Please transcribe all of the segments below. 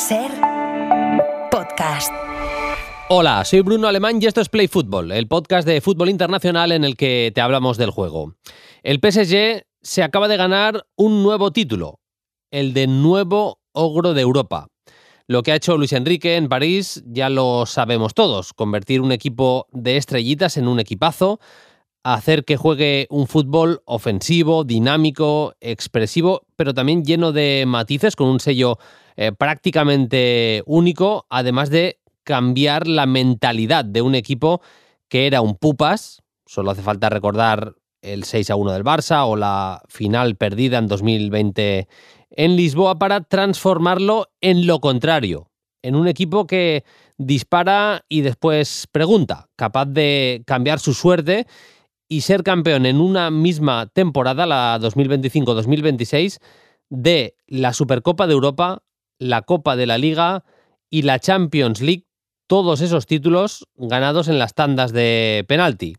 SER Podcast. Hola, soy Bruno Alemán y esto es Play Fútbol, el podcast de fútbol internacional en el que te hablamos del juego. El PSG se acaba de ganar un nuevo título, el de nuevo ogro de Europa. Lo que ha hecho Luis Enrique en París ya lo sabemos todos, convertir un equipo de estrellitas en un equipazo, hacer que juegue un fútbol ofensivo, dinámico, expresivo, pero también lleno de matices, con un sello prácticamente único, además de cambiar la mentalidad de un equipo que era un pupas. Solo hace falta recordar el 6-1 del Barça o la final perdida en 2020 en Lisboa para transformarlo en lo contrario, en un equipo que dispara y después pregunta, capaz de cambiar su suerte y ser campeón en una misma temporada, la 2025-2026, de la Supercopa de Europa, la Copa de la Liga y la Champions League, todos esos títulos ganados en las tandas de penalti.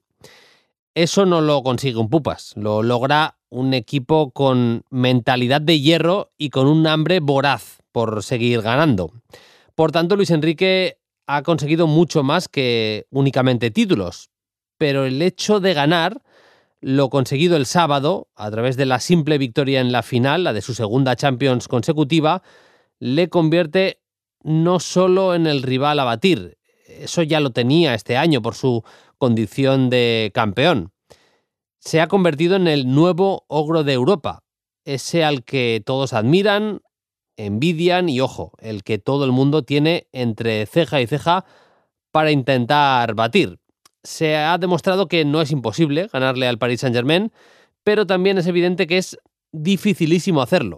Eso no lo consigue un pupas, lo logra un equipo con mentalidad de hierro y con un hambre voraz por seguir ganando. Por tanto, Luis Enrique ha conseguido mucho más que únicamente títulos, pero el hecho de ganar, lo conseguido el sábado, a través de la simple victoria en la final, la de su segunda Champions consecutiva, le convierte no solo en el rival a batir, eso ya lo tenía este año por su condición de campeón. Se ha convertido en el nuevo ogro de Europa, ese al que todos admiran, envidian y, ojo, el que todo el mundo tiene entre ceja y ceja para intentar batir. Se ha demostrado que no es imposible ganarle al Paris Saint-Germain, pero también es evidente que es dificilísimo hacerlo.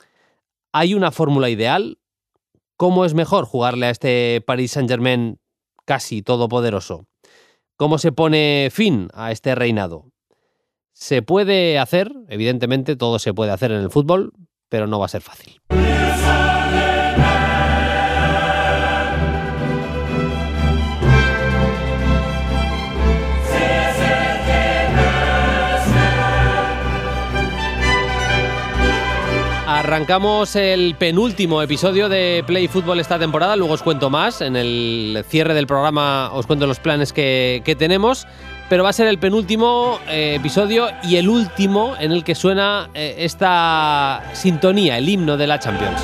¿Hay una fórmula ideal? ¿Cómo es mejor jugarle a este Paris Saint-Germain casi todopoderoso? ¿Cómo se pone fin a este reinado? Se puede hacer, evidentemente todo se puede hacer en el fútbol, pero no va a ser fácil. Arrancamos el penúltimo episodio de Play Fútbol esta temporada, luego os cuento más, en el cierre del programa os cuento los planes que tenemos, pero va a ser el penúltimo episodio y el último en el que suena esta sintonía, el himno de la Champions.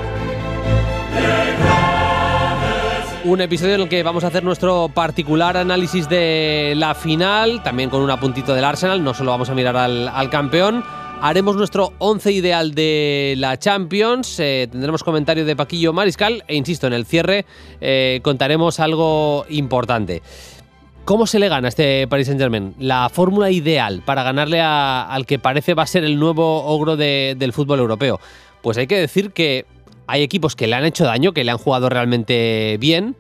Un episodio en el que vamos a hacer nuestro particular análisis de la final, también con un apuntito del Arsenal, no solo vamos a mirar al campeón. Haremos nuestro 11 ideal de la Champions, tendremos comentario de Paquillo Mariscal e, insisto, en el cierre contaremos algo importante. ¿Cómo se le gana a este Paris Saint-Germain? La fórmula ideal para ganarle al que parece va a ser el nuevo ogro del fútbol europeo. Pues hay que decir que hay equipos que le han hecho daño, que le han jugado realmente bien,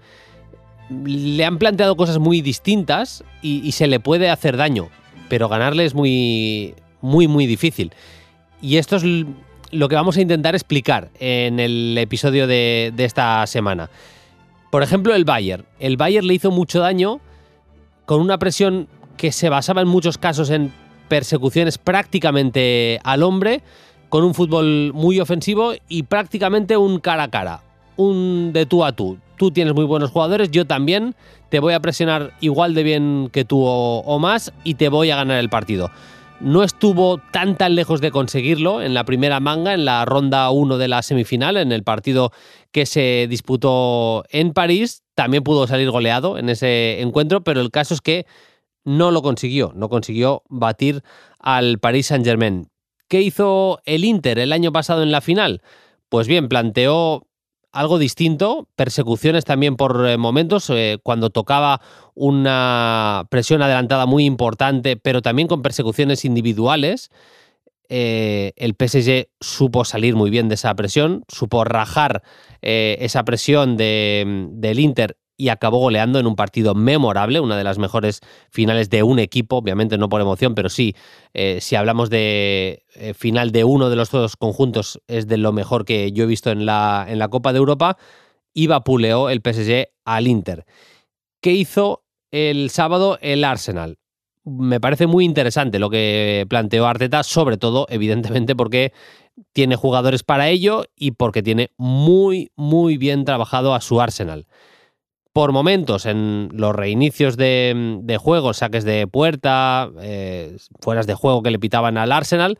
le han planteado cosas muy distintas y se le puede hacer daño, pero ganarle es muy difícil. Y esto es lo que vamos a intentar explicar en el episodio de esta semana. Por ejemplo, el Bayern. El Bayern le hizo mucho daño con una presión que se basaba en muchos casos en persecuciones prácticamente al hombre, con un fútbol muy ofensivo y prácticamente un cara a cara, un de tú a tú. Tú tienes muy buenos jugadores, yo también, te voy a presionar igual de bien que tú o más y te voy a ganar el partido. No estuvo tan lejos de conseguirlo en la primera manga, en la ronda 1 de la semifinal, en el partido que se disputó en París. También pudo salir goleado en ese encuentro, pero el caso es que no lo consiguió. No consiguió batir al Paris Saint-Germain. ¿Qué hizo el Inter el año pasado en la final? Pues bien, planteó algo distinto, persecuciones también por momentos, cuando tocaba una presión adelantada muy importante, pero también con persecuciones individuales. El PSG supo salir muy bien de esa presión, supo rajar esa presión del Inter y acabó goleando en un partido memorable, una de las mejores finales de un equipo, obviamente no por emoción, pero sí, si hablamos de final de uno de los dos conjuntos, es de lo mejor que yo he visto en la Copa de Europa, y vapuleó el PSG al Inter. ¿Qué hizo el sábado el Arsenal? me parece muy interesante lo que planteó Arteta, sobre todo, evidentemente, porque tiene jugadores para ello y porque tiene muy, muy bien trabajado a su Arsenal. Por momentos, en los reinicios de juego, saques de puerta, fueras de juego que le pitaban al Arsenal,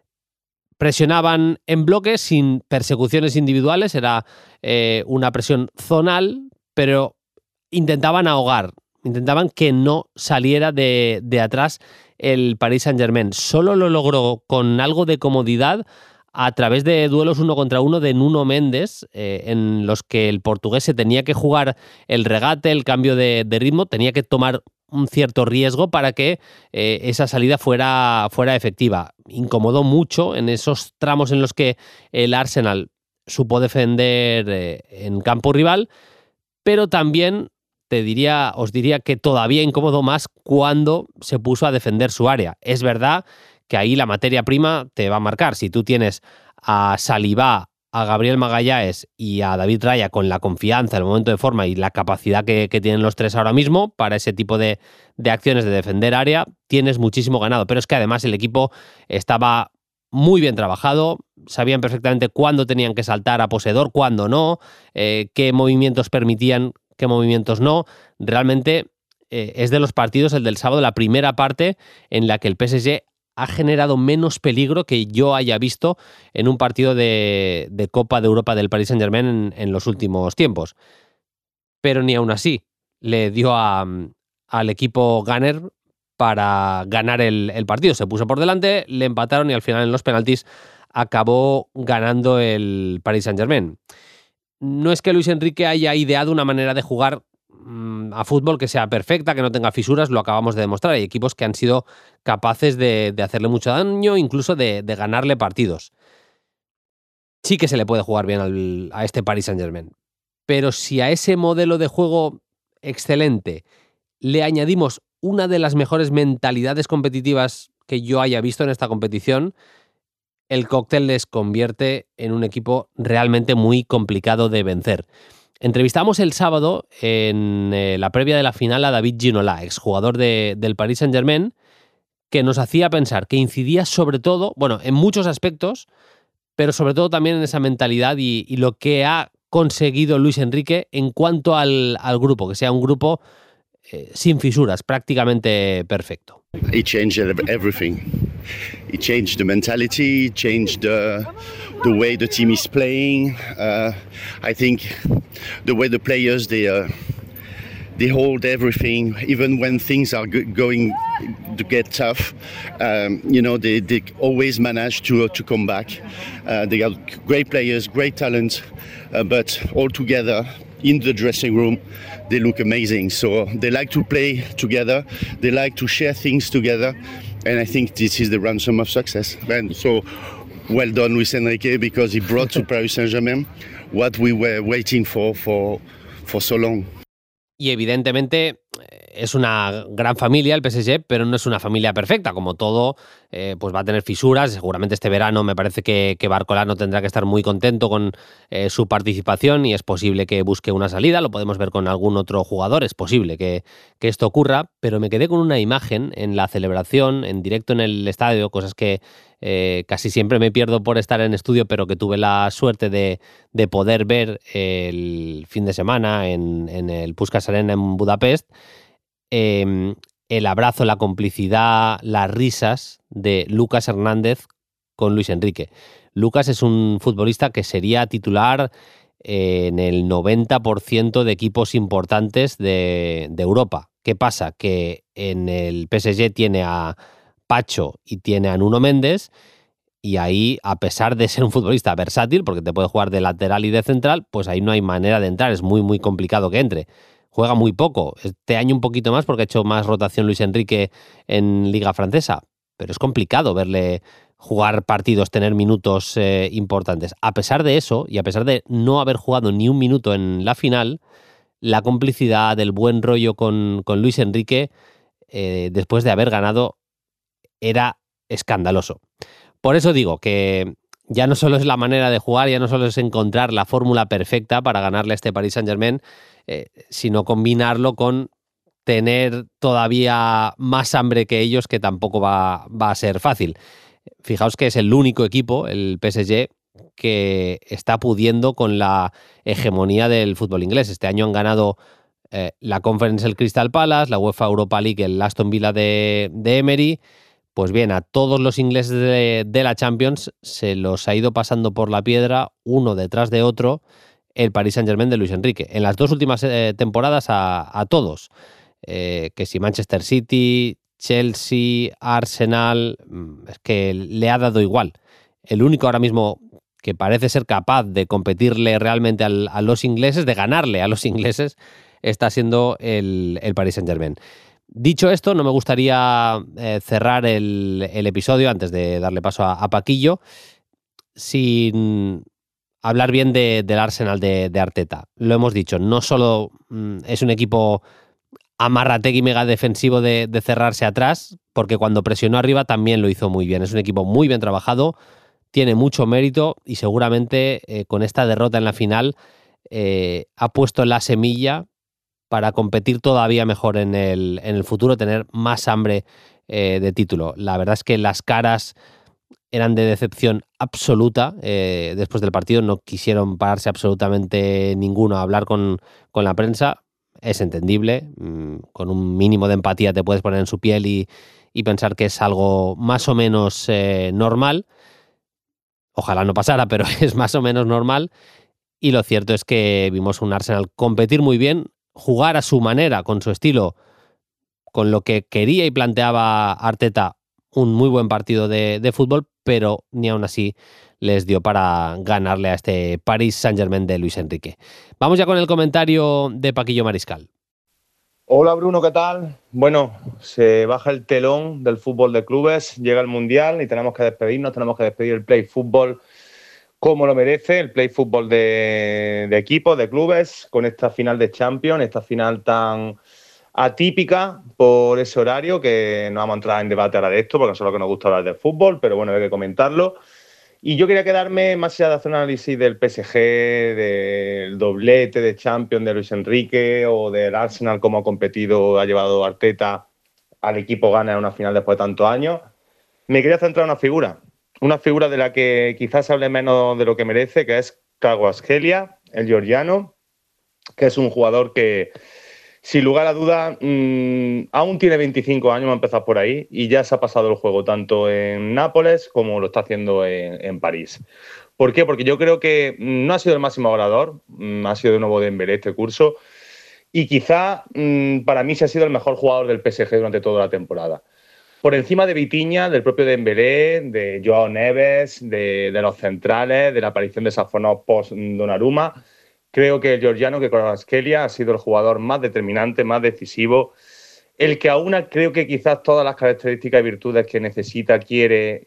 presionaban en bloque sin persecuciones individuales, era una presión zonal, pero intentaban ahogar, intentaban que no saliera de atrás el Paris Saint-Germain. Solo lo logró con algo de comodidad a través de duelos 1 contra 1 de Nuno Mendes, en los que el portugués se tenía que jugar el regate, el cambio de ritmo, tenía que tomar un cierto riesgo para que esa salida fuera efectiva. Incomodó mucho en esos tramos en los que el Arsenal supo defender en campo rival, pero también os diría que todavía incomodó más cuando se puso a defender su área. Es verdad que ahí la materia prima te va a marcar. Si tú tienes a Saliba, a Gabriel Magalhães y a David Raya con la confianza, el momento de forma y la capacidad que tienen los tres ahora mismo para ese tipo de acciones de defender área, tienes muchísimo ganado. Pero es que además el equipo estaba muy bien trabajado, sabían perfectamente cuándo tenían que saltar a poseedor, cuándo no, qué movimientos permitían, qué movimientos no. Realmente es de los partidos, el del sábado, la primera parte en la que el PSG ha generado menos peligro que yo haya visto en un partido de Copa de Europa del Paris Saint-Germain en los últimos tiempos. Pero ni aún así le dio al equipo Gunner para ganar el partido. Se puso por delante, le empataron y al final en los penaltis acabó ganando el Paris Saint-Germain. No es que Luis Enrique haya ideado una manera de jugar a fútbol que sea perfecta, que no tenga fisuras, lo acabamos de demostrar. Hay equipos que han sido capaces de hacerle mucho daño, incluso de ganarle partidos. Sí que se le puede jugar bien a este Paris Saint-Germain. Pero si a ese modelo de juego excelente le añadimos una de las mejores mentalidades competitivas que yo haya visto en esta competición, el cóctel les convierte en un equipo realmente muy complicado de vencer. Entrevistamos el sábado en la previa de la final a David Ginola, exjugador del Paris Saint-Germain, que nos hacía pensar que incidía sobre todo, bueno, en muchos aspectos, pero sobre todo también en esa mentalidad y lo que ha conseguido Luis Enrique en cuanto al grupo, que sea un grupo sin fisuras, prácticamente perfecto. It changed everything. It changed the mentality, it changed the way the team is playing. I think the way the players they hold everything, even when things are going to get tough. They always manage to come back. They have great players, great talent, but all together in the dressing room, they look amazing. So they like to play together. They like to share things together. And I think this is the ransom of success. And so well done, Luis Enrique, because he brought to Paris Saint-Germain what we were waiting for so long. Y evidentemente es una gran familia el PSG, pero no es una familia perfecta. Como todo, pues va a tener fisuras. Seguramente este verano me parece que Barcola no tendrá que estar muy contento con su participación y es posible que busque una salida. Lo podemos ver con algún otro jugador. Es posible que esto ocurra, pero me quedé con una imagen en la celebración, en directo en el estadio, cosas que casi siempre me pierdo por estar en estudio, pero que tuve la suerte de poder ver el fin de semana en el Puskás Arena en Budapest. El abrazo, la complicidad, las risas de Lucas Hernández con Luis Enrique. Lucas es un futbolista que sería titular en el 90% de equipos importantes de Europa. ¿Qué pasa? Que en el PSG tiene a Pacho y tiene a Nuno Mendes y ahí, a pesar de ser un futbolista versátil, porque te puede jugar de lateral y de central, pues ahí no hay manera de entrar, es muy muy complicado que entre. Juega muy poco, este año un poquito más porque ha hecho más rotación Luis Enrique en Liga Francesa, pero es complicado verle jugar partidos, tener minutos importantes. A pesar de eso, y a pesar de no haber jugado ni un minuto en la final, la complicidad, el buen rollo con Luis Enrique, después de haber ganado, era escandaloso. Por eso digo que ya no solo es la manera de jugar, ya no solo es encontrar la fórmula perfecta para ganarle a este Paris Saint-Germain, sino combinarlo con tener todavía más hambre que ellos, que tampoco va a ser fácil. Fijaos que es el único equipo, el PSG, que está pudiendo con la hegemonía del fútbol inglés. Este año han ganado la Conference el Crystal Palace, la UEFA Europa League el Aston Villa de Emery. Pues bien, a todos los ingleses de la Champions se los ha ido pasando por la piedra, uno detrás de otro, el Paris Saint-Germain de Luis Enrique. En las dos últimas temporadas a todos. Que si Manchester City, Chelsea, Arsenal, es que le ha dado igual. El único ahora mismo que parece ser capaz de competirle realmente a los ingleses, de ganarle a los ingleses, está siendo el Paris Saint-Germain. Dicho esto, no me gustaría cerrar el episodio antes de darle paso a Paquillo sin hablar bien del Arsenal de Arteta. Lo hemos dicho, no solo es un equipo amarrategui mega defensivo de cerrarse atrás, porque cuando presionó arriba también lo hizo muy bien. Es un equipo muy bien trabajado, tiene mucho mérito y seguramente con esta derrota en la final ha puesto la semilla para competir todavía mejor en el futuro, tener más hambre de título. La verdad es que las caras eran de decepción absoluta después del partido, no quisieron pararse absolutamente ninguno a hablar con la prensa. Es entendible, con un mínimo de empatía te puedes poner en su piel y pensar que es algo más o menos normal. Ojalá no pasara, pero es más o menos normal. Y lo cierto es que vimos un Arsenal competir muy bien, jugar a su manera, con su estilo, con lo que quería y planteaba Arteta, un muy buen partido de fútbol, pero ni aún así les dio para ganarle a este Paris Saint-Germain de Luis Enrique. Vamos ya con el comentario de Paquillo Mariscal. Hola Bruno, ¿qué tal? Bueno, se baja el telón del fútbol de clubes, llega el Mundial y tenemos que despedirnos, tenemos que despedir el play fútbol como lo merece, el play fútbol de equipos, de clubes, con esta final de Champions, esta final tan atípica por ese horario, que no vamos a entrar en debate ahora de esto, porque no es lo que nos gusta hablar de fútbol, pero bueno, hay que comentarlo. Y yo quería quedarme, más allá de hacer un análisis del PSG, del doblete de Champions de Luis Enrique o del Arsenal, cómo ha competido, ha llevado Arteta al equipo gana en una final después de tantos años, me quería centrar en una figura de la que quizás se hable menos de lo que merece, que es Kvaratskhelia, el georgiano, que es un jugador que, sin lugar a duda, aún tiene 25 años, va a empezar por ahí, y ya se ha pasado el juego tanto en Nápoles como lo está haciendo en París. ¿Por qué? Porque yo creo que no ha sido el máximo goleador, ha sido de nuevo Dembélé este curso, y quizá para mí se ha sido el mejor jugador del PSG durante toda la temporada. Por encima de Vitinha, del propio Dembélé, de Joao Neves, de los centrales, de la aparición de Safonov post-Donnarumma, creo que el georgiano, que Kvaratskhelia, ha sido el jugador más determinante, más decisivo, el que aúna creo que quizás todas las características y virtudes que necesita, quiere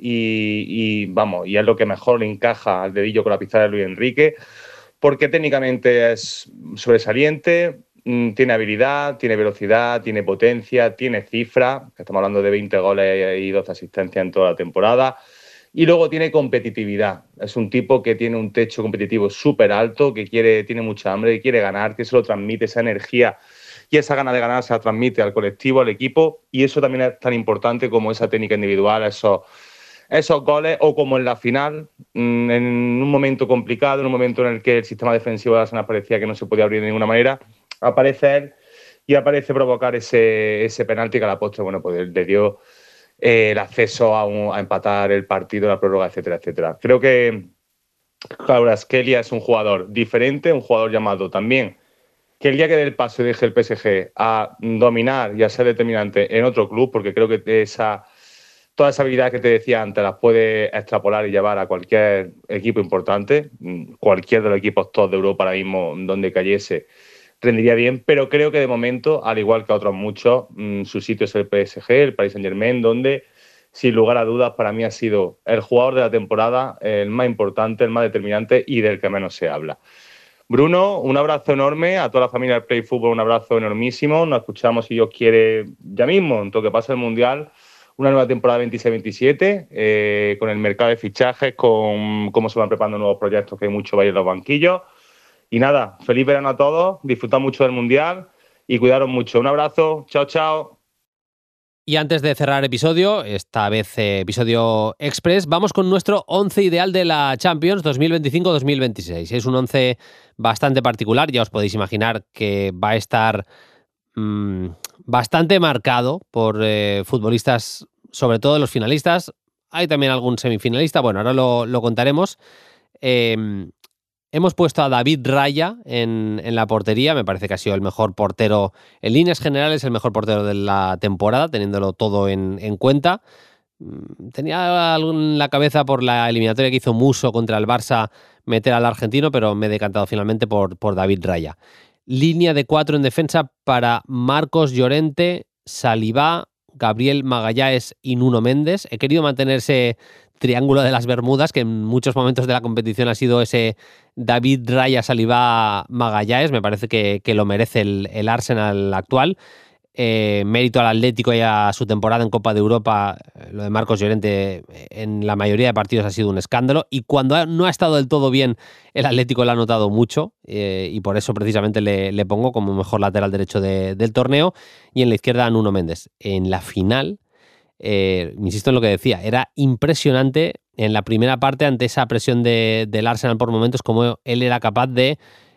y es lo que mejor le encaja al dedillo con la pizarra de Luis Enrique, porque técnicamente es sobresaliente, tiene habilidad, tiene velocidad, tiene potencia, tiene cifra, que estamos hablando de 20 goles y 12 asistencias en toda la temporada. Y luego tiene competitividad. Es un tipo que tiene un techo competitivo súper alto, que tiene mucha hambre, que quiere ganar, que se lo transmite, esa energía y esa gana de ganar se la transmite al colectivo, al equipo. Y eso también es tan importante como esa técnica individual, esos goles, o como en la final, en un momento complicado, en un momento en el que el sistema defensivo de Arsenal parecía que no se podía abrir de ninguna manera, aparece él y aparece provocar ese penalti que a la postre, bueno, pues le dio el acceso a empatar el partido, la prórroga, etcétera, etcétera. Creo que Kvaratskhelia es un jugador diferente, un jugador llamado también, que el día que dé el paso y deje el PSG a dominar y a ser determinante en otro club, porque creo que toda esa habilidad que te decía antes las puede extrapolar y llevar a cualquier equipo importante, cualquier de los equipos top de Europa ahora mismo donde cayese, rendiría bien, pero creo que de momento, al igual que a otros muchos, su sitio es el PSG, el Paris Saint-Germain, donde, sin lugar a dudas, para mí ha sido el jugador de la temporada, el más importante, el más determinante y del que menos se habla. Bruno, un abrazo enorme a toda la familia del Play Fútbol, un abrazo enormísimo. Nos escuchamos, si Dios quiere, ya mismo, en todo que pasa el Mundial, una nueva temporada 26-27, con el mercado de fichajes, con cómo se van preparando nuevos proyectos, que hay mucho va a ir en los banquillos. Y nada, feliz verano a todos, disfrutad mucho del Mundial y cuidaros mucho. Un abrazo, chao, chao. Y antes de cerrar episodio, esta vez episodio express, vamos con nuestro 11 ideal de la Champions 2025-2026. Es un 11 bastante particular, ya os podéis imaginar que va a estar bastante marcado por futbolistas, sobre todo los finalistas. Hay también algún semifinalista, bueno, ahora lo contaremos. Hemos puesto a David Raya en la portería. Me parece que ha sido el mejor portero, en líneas generales, el mejor portero de la temporada, teniéndolo todo en cuenta. Tenía algo en la cabeza por la eliminatoria que hizo Musso contra el Barça meter al argentino, pero me he decantado finalmente por David Raya. Línea de 4 en defensa para Marcos Llorente, Saliba, Gabriel Magalhães y Nuno Méndez. He querido mantener ese triángulo de las Bermudas, que en muchos momentos de la competición ha sido ese David Raya, Saliba, Magalhães. Me parece que lo merece el Arsenal actual. Mérito al Atlético y a su temporada en Copa de Europa. Lo de Marcos Llorente en la mayoría de partidos ha sido un escándalo, y cuando no ha estado del todo bien el Atlético lo ha notado mucho, y por eso precisamente le pongo como mejor lateral derecho del torneo. Y en la izquierda a Nuno Méndez. En la final, insisto en lo que decía, era impresionante en la primera parte ante esa presión del Arsenal por momentos, como él era capaz de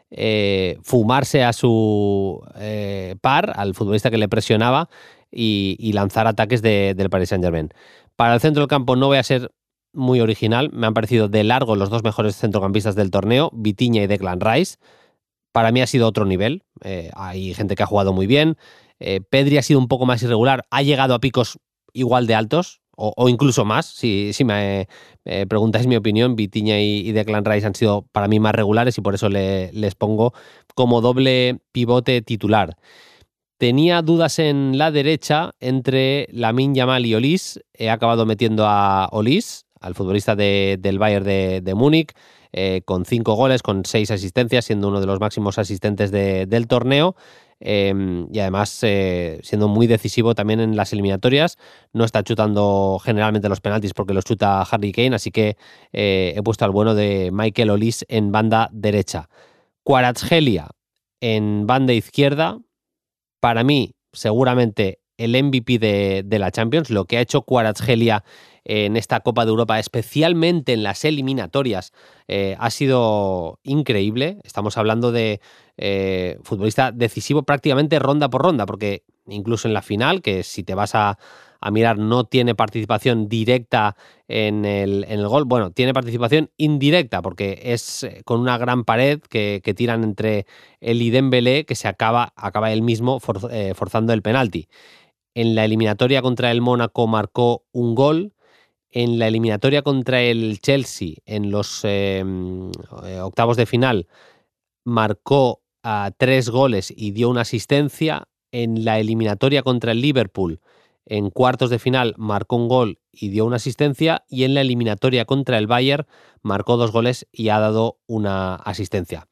fumarse a su par, al futbolista que le presionaba, y lanzar ataques del Paris Saint-Germain. Para el centro del campo no voy a ser muy original. Me han parecido de largo los dos mejores centrocampistas del torneo, Vitinha y Declan Rice. Para mí ha sido otro nivel. Hay gente que ha jugado muy bien. Pedri ha sido un poco más irregular. Ha llegado a picos igual de altos, o incluso más. Si me preguntáis mi opinión, Vitinha y Declan Rice han sido para mí más regulares, y por eso les pongo como doble pivote titular. Tenía dudas en la derecha entre Lamine Yamal y Olise. He acabado metiendo a Olise, al futbolista del Bayern de Múnich, con 5 goles, con 6 asistencias, siendo uno de los máximos asistentes del torneo. Y además siendo muy decisivo también en las eliminatorias. No está chutando generalmente los penaltis porque los chuta Harry Kane, así que he puesto al bueno de Michael Olise en banda derecha. Kvaratskhelia en banda izquierda. Para mí, seguramente el MVP de la Champions. Lo que ha hecho Kvaratskhelia en esta Copa de Europa, especialmente en las eliminatorias, ha sido increíble. Estamos hablando de futbolista decisivo prácticamente ronda por ronda, porque incluso en la final, que si te vas a mirar no tiene participación directa en el gol, bueno, tiene participación indirecta, porque es con una gran pared que tiran entre él y Dembélé, que se acaba él mismo forzando el penalti. En la eliminatoria contra el Mónaco marcó un gol. En la eliminatoria contra el Chelsea, en los octavos de final, marcó 3 goles y dio una asistencia. En la eliminatoria contra el Liverpool, en cuartos de final, marcó un gol y dio una asistencia. Y en la eliminatoria contra el Bayern, marcó 2 goles y ha dado una asistencia.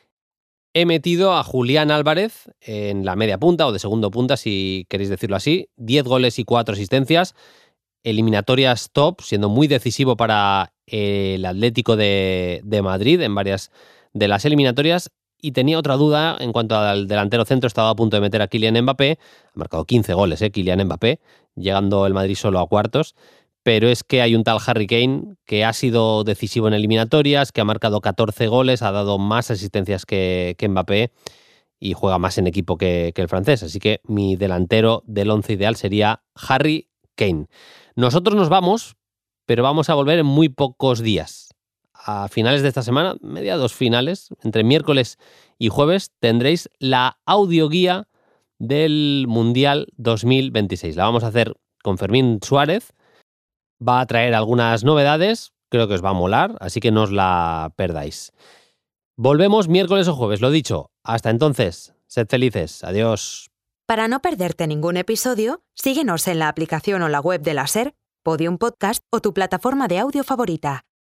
He metido a Julián Álvarez en la media punta, o de segundo punta, si queréis decirlo así. 10 goles y 4 asistencias. Eliminatorias top, siendo muy decisivo para el Atlético de Madrid en varias de las eliminatorias. Y tenía otra duda en cuanto al delantero centro. Estaba a punto de meter a Kylian Mbappé. Ha marcado 15 goles, Kylian Mbappé, llegando el Madrid solo a cuartos. Pero es que hay un tal Harry Kane que ha sido decisivo en eliminatorias, que ha marcado 14 goles, ha dado más asistencias que Mbappé y juega más en equipo que el francés. Así que mi delantero del 11 ideal sería Harry Kane. Nosotros nos vamos, pero vamos a volver en muy pocos días. A finales de esta semana, mediados finales, entre miércoles y jueves, tendréis la audioguía del Mundial 2026. La vamos a hacer con Fermín Suárez. Va a traer algunas novedades, creo que os va a molar, así que no os la perdáis. Volvemos miércoles o jueves, lo dicho. Hasta entonces, sed felices. Adiós. Para no perderte ningún episodio, síguenos en la aplicación o la web de la SER, Podium Podcast o tu plataforma de audio favorita.